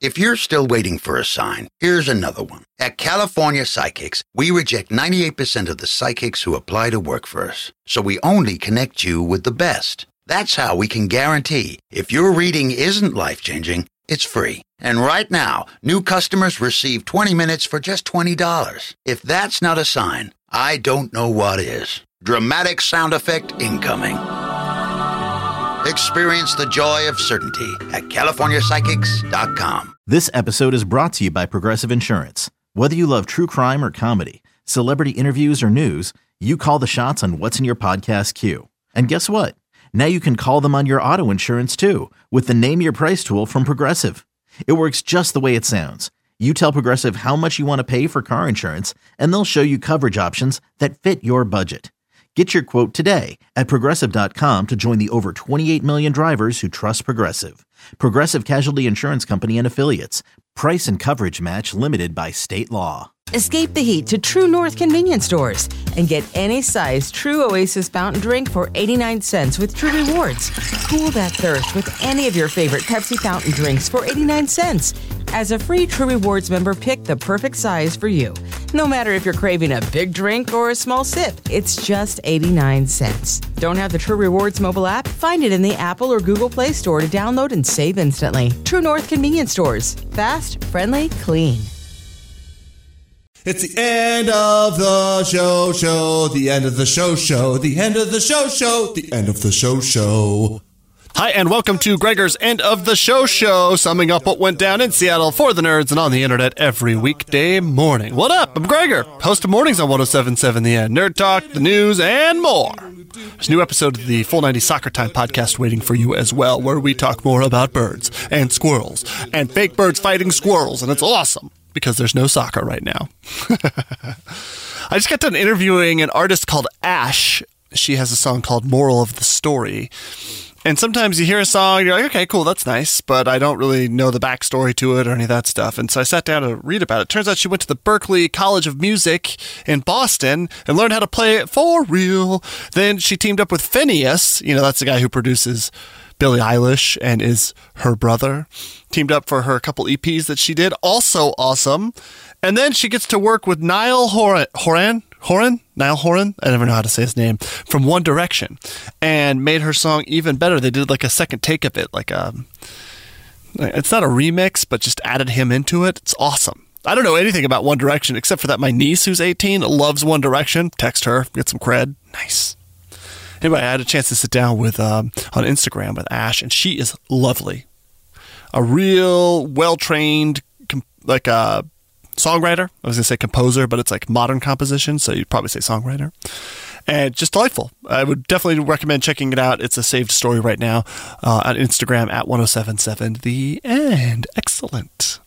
If you're still waiting for a sign, here's another one. At California Psychics, we reject 98% of the psychics who apply to work for us. So we only connect you with the best. That's how we can guarantee if your reading isn't life-changing, it's free. And right now, new customers receive 20 minutes for just $20. If that's not a sign, I don't know what is. Dramatic sound effect incoming. Experience the joy of certainty at CaliforniaPsychics.com. This episode is brought to you by Progressive Insurance. Whether you love true crime or comedy, celebrity interviews or news, you call the shots on what's in your podcast queue. And guess what? Now you can call them on your auto insurance too with the Name Your Price tool from Progressive. It works just the way it sounds. You tell Progressive how much you want to pay for car insurance, and they'll show you coverage options that fit your budget. Get your quote today at Progressive.com to join the over 28 million drivers who trust Progressive. Progressive Casualty Insurance Company and Affiliates. Price and coverage match limited by state law. Escape the heat to True North convenience stores and get any size True Oasis fountain drink for 89 cents with True Rewards. Cool that thirst with any of your favorite Pepsi fountain drinks for 89 cents. As a free True Rewards member, pick the perfect size for you. No matter if you're craving a big drink or a small sip, it's just 89 cents. Don't have the True Rewards mobile app? Find it in the Apple or Google Play Store to download and save instantly. True North convenience stores. Fast, friendly, clean. It's the end of the show, the end of the show, the end of the show, the end of the show. Hi, and welcome to Gregor's End of the Show, summing up what went down in Seattle for the nerds and on the internet every weekday morning. What up? I'm Gregor, host of Mornings on 107.7 The End, Nerd Talk, the news, and more. There's a new episode of the Full 90 Soccer Time podcast waiting for you as well, where we talk more about birds and squirrels and fake birds fighting squirrels, and it's awesome because there's no soccer right now. I just got done interviewing an artist called Ash. She has a song called Moral of the Story. And sometimes you hear a song, you're like, okay, cool, that's nice, but I don't really know the backstory to it or any of that stuff. And so I sat down to read about it. Turns out she went to the Berklee College of Music in Boston and learned how to play it for real. Then she teamed up with Phineas, that's the guy who produces Billie Eilish and is her brother. Teamed up for her couple EPs that she did, also awesome. And then she gets to work with Niall Horan? Niall Horan? I never know how to say his name. From One Direction. And made her song even better. They did like a second take of it. It's not a remix, but just added him into it. It's awesome. I don't know anything about One Direction except for that my niece, who's 18, loves One Direction. Text her, get some cred. Nice. Anyway, I had a chance to sit down with on Instagram with Ash, and she is lovely. A real well-trained, songwriter. I was going to say composer, but it's like modern composition, so you'd probably say songwriter. And just delightful. I would definitely recommend checking it out. It's a saved story right now on Instagram at 1077 The End. Excellent.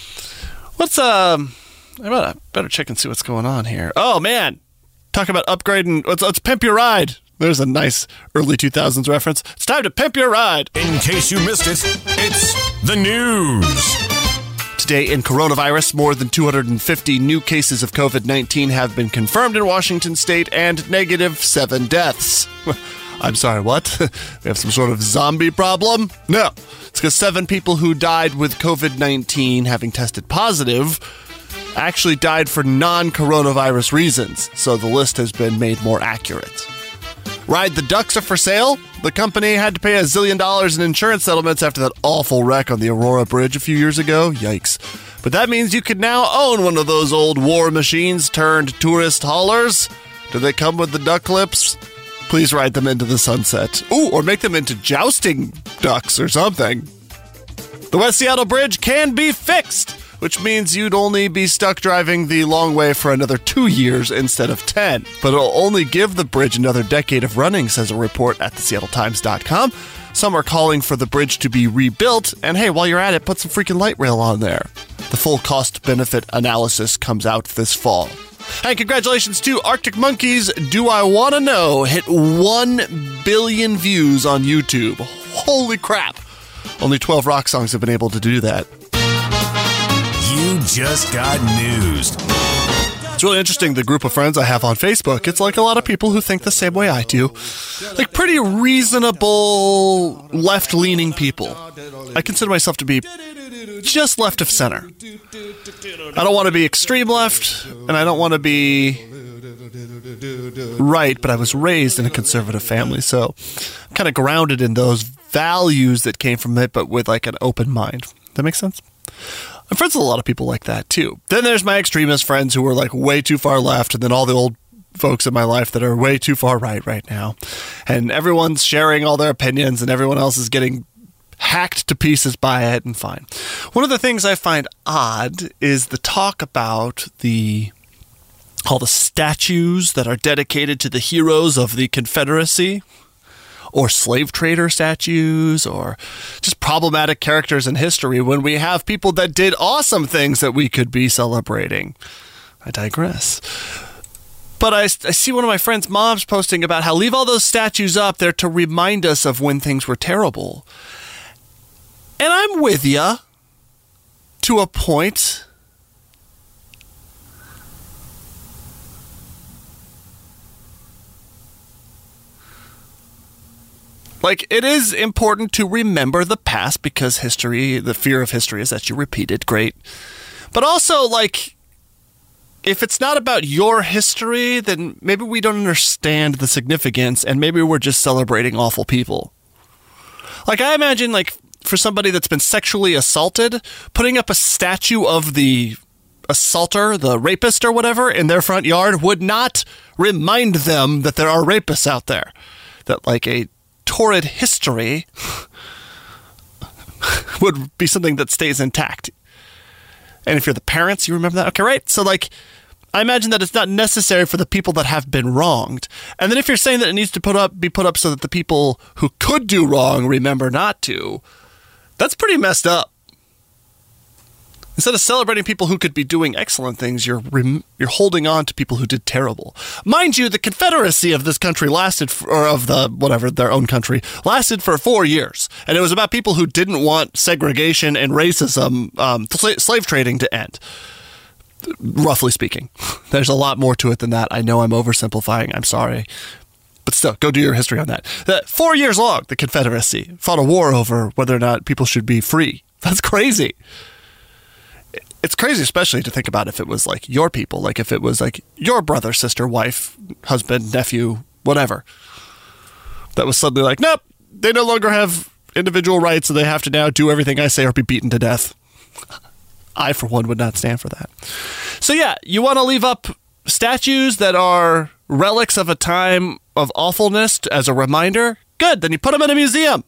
I better check and see what's going on here. Oh, man. Talk about upgrading. Let's pimp your ride. There's a nice early 2000s reference. It's time to pimp your ride. In case you missed it, it's the news. Today in coronavirus, more than 250 new cases of COVID-19 have been confirmed in Washington state and -7 deaths. I'm sorry, what? We have some sort of zombie problem? No. It's because 7 people who died with COVID-19 having tested positive actually died for non-coronavirus reasons, so the list has been made more accurate. Ride the Ducks are for sale. The company had to pay $1 zillion in insurance settlements after that awful wreck on the Aurora Bridge a few years ago. Yikes. But that means you can now own one of those old war machines turned tourist haulers. Do they come with the duck clips? Please ride them into the sunset. Ooh, or make them into jousting ducks or something. The West Seattle Bridge can be fixed, which means you'd only be stuck driving the long way for another 2 years instead of 10. But it'll only give the bridge another decade of running, says a report at theseattletimes.com. Some are calling for the bridge to be rebuilt, and hey, while you're at it, put some freaking light rail on there. The full cost-benefit analysis comes out this fall. And congratulations to Arctic Monkeys' Do I Wanna Know hit 1 billion views on YouTube. Holy crap. Only 12 rock songs have been able to do that. You just got newsed. It's really interesting, the group of friends I have on Facebook. It's like a lot of people who think the same way I do. Like pretty reasonable, left-leaning people. I consider myself to be just left of center. I don't want to be extreme left, and I don't want to be right, but I was raised in a conservative family, so I'm kind of grounded in those values that came from it, but with like an open mind. That makes sense? I'm friends with a lot of people like that, too. Then there's my extremist friends who are like way too far left, and then all the old folks in my life that are way too far right now. And everyone's sharing all their opinions, and everyone else is getting hacked to pieces by it, and fine. One of the things I find odd is the talk about all the statues that are dedicated to the heroes of the Confederacy, or slave trader statues, or just problematic characters in history when we have people that did awesome things that we could be celebrating. I digress. But I see one of my friends' moms posting about how leave all those statues up there to remind us of when things were terrible. And I'm with ya to a point. Like, it is important to remember the past because history, the fear of history is that you repeat it. Great. But also, like, if it's not about your history, then maybe we don't understand the significance and maybe we're just celebrating awful people. Like, I imagine, like, for somebody that's been sexually assaulted, putting up a statue of the assaulter, the rapist or whatever, in their front yard would not remind them that there are rapists out there. That, like, a torrid history would be something that stays intact. And if you're the parents, you remember that? Okay, right? So, like, I imagine that it's not necessary for the people that have been wronged. And then if you're saying that it needs to be put up so that the people who could do wrong remember not to, that's pretty messed up. Instead of celebrating people who could be doing excellent things, you're holding on to people who did terrible. Mind you, the Confederacy of this country their own country, lasted for 4 years. And it was about people who didn't want segregation and racism, slave trading to end. Roughly speaking. There's a lot more to it than that. I know I'm oversimplifying. I'm sorry. But still, go do your history on that. 4 years long, the Confederacy fought a war over whether or not people should be free. That's crazy. It's crazy, especially to think about if it was like your people, like if it was like your brother, sister, wife, husband, nephew, whatever. That was suddenly like, nope, they no longer have individual rights, so they have to now do everything I say or be beaten to death. I, for one, would not stand for that. So yeah, you want to leave up statues that are relics of a time of awfulness as a reminder? Good, then you put them in a museum.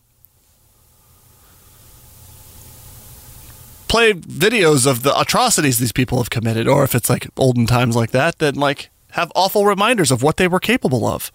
Play videos of the atrocities these people have committed, or if it's like olden times like that, then like have awful reminders of what they were capable of.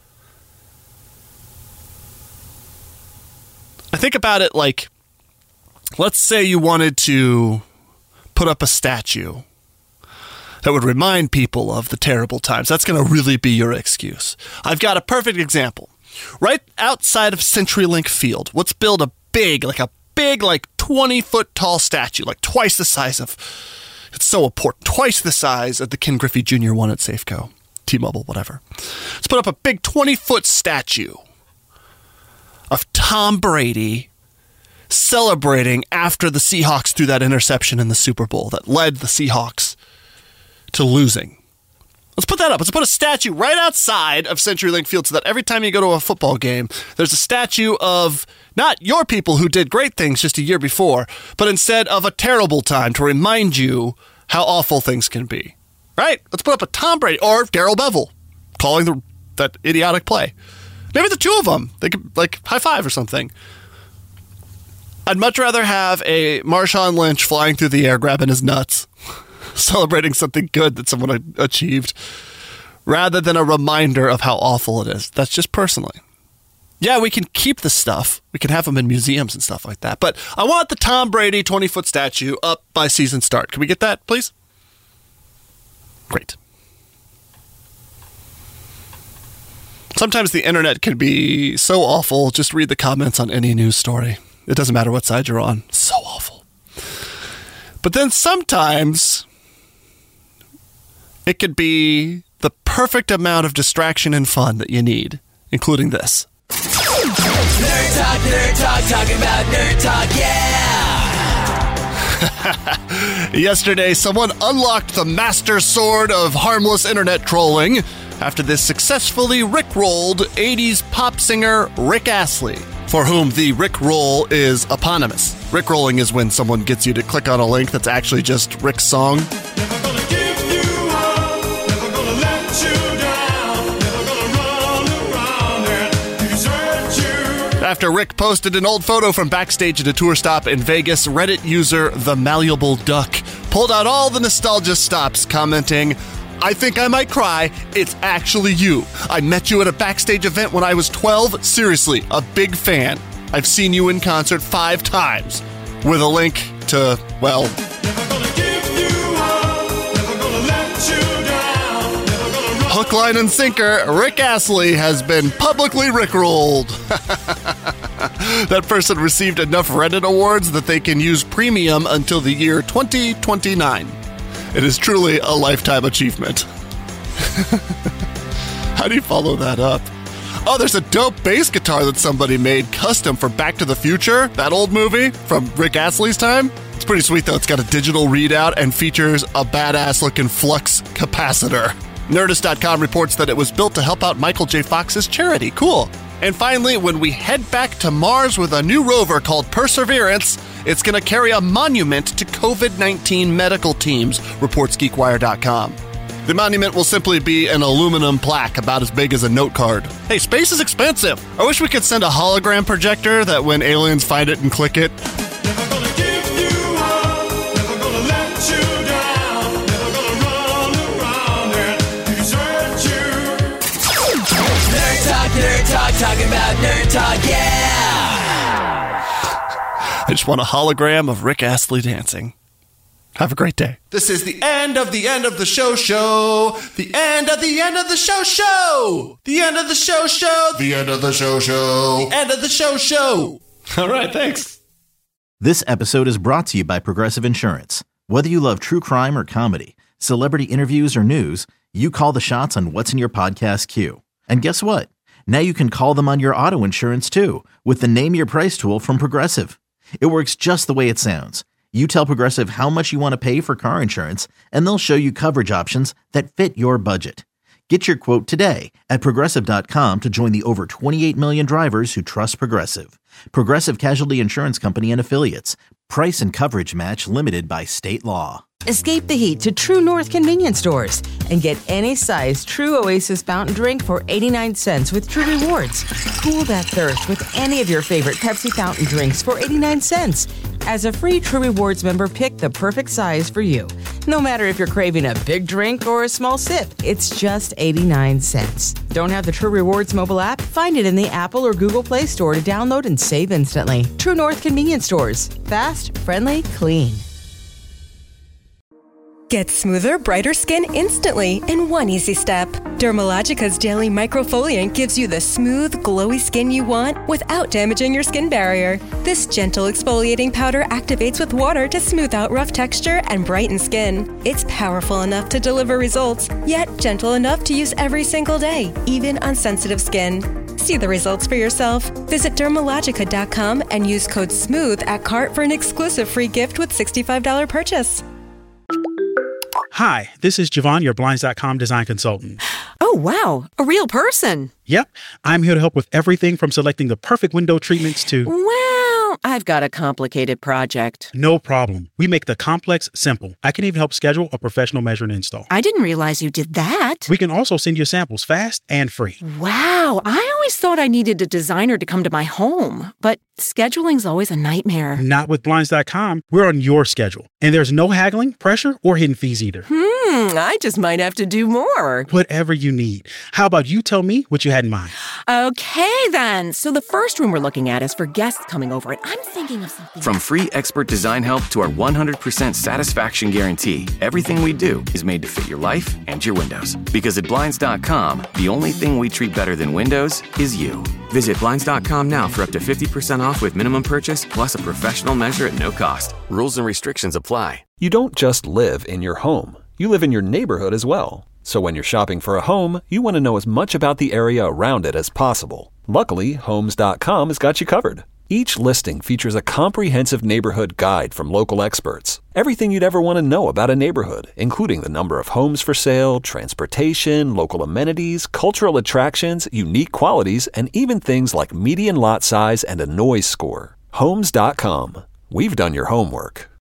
I think about it like, let's say you wanted to put up a statue that would remind people of the terrible times. That's going to really be your excuse. I've got a perfect example. Right outside of CenturyLink Field, let's build a big 20-foot tall statue, like twice the size of, it's so important, twice the size of the Ken Griffey Jr. one at Safeco, T-Mobile, whatever. Let's put up a big 20-foot statue of Tom Brady celebrating after the Seahawks threw that interception in the Super Bowl that led the Seahawks to losing. Let's put that up. Let's put a statue right outside of CenturyLink Field so that every time you go to a football game, there's a statue of not your people who did great things just a year before, but instead of a terrible time to remind you how awful things can be. Right? Let's put up a Tom Brady or Darrell Bevell calling that idiotic play. Maybe the two of them. They could like high five or something. I'd much rather have a Marshawn Lynch flying through the air grabbing his nuts, celebrating something good that someone achieved, rather than a reminder of how awful it is. That's just personally. Yeah, we can keep the stuff. We can have them in museums and stuff like that. But I want the Tom Brady 20-foot statue up by season start. Can we get that, please? Great. Sometimes the internet can be so awful. Just read the comments on any news story. It doesn't matter what side you're on. So awful. But then sometimes it could be the perfect amount of distraction and fun that you need, including this. Nerd talk, talking about nerd talk, yeah! Yesterday, someone unlocked the master sword of harmless internet trolling after this successfully rickrolled 80s pop singer Rick Astley, for whom the rickroll is eponymous. Rickrolling is when someone gets you to click on a link that's actually just Rick's song. Never gonna give you up, never gonna let you down, never gonna run around and desert you. After Rick posted an old photo from backstage at a tour stop in Vegas, Reddit user The Malleable Duck pulled out all the nostalgia stops, commenting, "I think I might cry. It's actually you. I met you at a backstage event when I was 12. Seriously, a big fan. I've seen you in concert 5 times." With a link to, well, Never gonna give you up, never gonna let you down, never gonna run. hook, line, and sinker, Rick Astley has been publicly rickrolled. That person received enough Reddit awards that they can use premium until the year 2029. It is truly a lifetime achievement. How do you follow that up? Oh, there's a dope bass guitar that somebody made custom for Back to the Future, that old movie from Rick Astley's time. It's pretty sweet, though. It's got a digital readout and features a badass-looking flux capacitor. Nerdist.com reports that it was built to help out Michael J. Fox's charity. Cool. And finally, when we head back to Mars with a new rover called Perseverance, it's going to carry a monument to COVID-19 medical teams, reports GeekWire.com. The monument will simply be an aluminum plaque about as big as a note card. Hey, space is expensive. I wish we could send a hologram projector that when aliens find it and click it. Never gonna give you up, never gonna let you down, never gonna run around and desert you. Nerd talk, talking about nerd talk, yeah! I just want a hologram of Rick Astley dancing. Have a great day. This is the end of the show. The end of the end of the show. The end of the show. The end of the show. The end of the show. All right, thanks. This episode is brought to you by Progressive Insurance. Whether you love true crime or comedy, celebrity interviews or news, you call the shots on what's in your podcast queue. And guess what? Now you can call them on your auto insurance too with the Name Your Price tool from Progressive. It works just the way it sounds. You tell Progressive how much you want to pay for car insurance, and they'll show you coverage options that fit your budget. Get your quote today at Progressive.com to join the over 28 million drivers who trust Progressive. Progressive Casualty Insurance Company and Affiliates. Price and coverage match limited by state law. Escape the heat to True North convenience stores and get any size True Oasis fountain drink for 89 cents with True Rewards. Cool that thirst with any of your favorite Pepsi fountain drinks for 89 cents. As a free True Rewards member, pick the perfect size for you. No matter if you're craving a big drink or a small sip, it's just 89 cents. Don't have the True Rewards mobile app? Find it in the Apple or Google Play Store to download and save instantly. True North convenience stores. Fast, friendly, clean. Get smoother, brighter skin instantly in one easy step. Dermalogica's daily microfoliant gives you the smooth, glowy skin you want without damaging your skin barrier. This gentle exfoliating powder activates with water to smooth out rough texture and brighten skin. It's powerful enough to deliver results, yet gentle enough to use every single day, even on sensitive skin. See the results for yourself. Visit Dermalogica.com and use code SMOOTH at cart for an exclusive free gift with $65 purchase. Hi, this is Javon, your Blinds.com design consultant. Oh, wow. A real person. Yep. I'm here to help with everything from selecting the perfect window treatments to... Well, I've got a complicated project. No problem. We make the complex simple. I can even help schedule a professional measure and install. I didn't realize you did that. We can also send you samples fast and free. Wow. I always thought I needed a designer to come to my home, but scheduling's always a nightmare. Not with Blinds.com. We're on your schedule. And there's no haggling, pressure, or hidden fees either. I just might have to do more. Whatever you need. How about you tell me what you had in mind? Okay, then. So the first room we're looking at is for guests coming over, and I'm thinking of something. From free expert design help to our 100% satisfaction guarantee, everything we do is made to fit your life and your windows. Because at Blinds.com, the only thing we treat better than windows is you. Visit Blinds.com now for up to 50% off with minimum purchase plus a professional measure at no cost. Rules and restrictions apply. You don't just live in your home. You live in your neighborhood as well. So when you're shopping for a home, you want to know as much about the area around it as possible. Luckily, Homes.com has got you covered. Each listing features a comprehensive neighborhood guide from local experts. Everything you'd ever want to know about a neighborhood, including the number of homes for sale, transportation, local amenities, cultural attractions, unique qualities, and even things like median lot size and a noise score. Homes.com. We've done your homework.